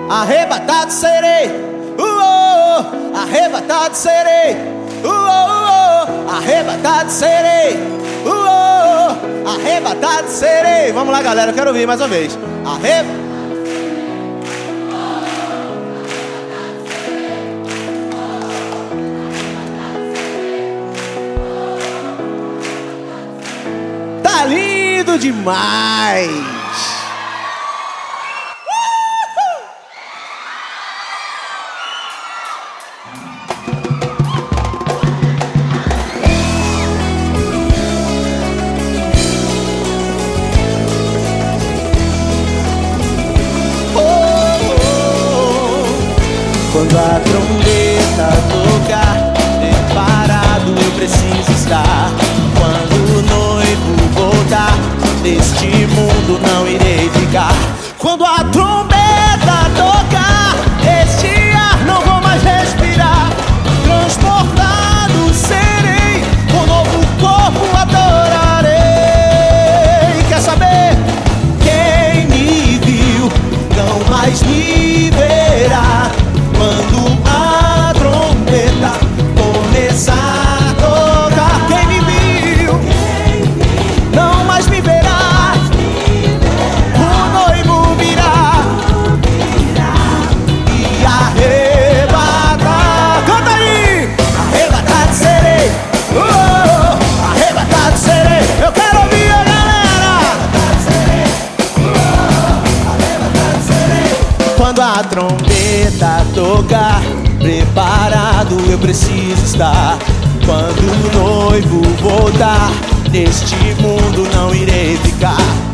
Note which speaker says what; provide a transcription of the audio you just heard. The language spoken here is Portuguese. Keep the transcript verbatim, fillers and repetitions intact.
Speaker 1: arrebatado serei, uh, oh, oh, arrebatado serei, uh, oh, oh, arrebatado serei, uh, oh, oh, arrebatado serei. Vamos lá, galera, eu quero ouvir mais uma vez. Arrebatado. Tá lindo demais. Quando a trombeta tocar, preparado eu preciso estar. Quando o noivo voltar, neste mundo não irei ficar. Quando a trombeta tocar, este ar não vou mais respirar. Transportado serei, com novo corpo adorarei. Quer saber? Quem me viu não mais me verá. Quando a trombeta começar a tocar, quem me viu não mais me verá. O noivo virá e arrebatar. Canta aí! Arrebatado serei, uh, oh, oh, arrebatado serei. Eu quero ouvir a galera. Arrebatado serei, uh, oh, arrebatado serei. Quando a trombeta tocar, preparado eu preciso estar. Quando o noivo voltar, neste mundo não irei ficar.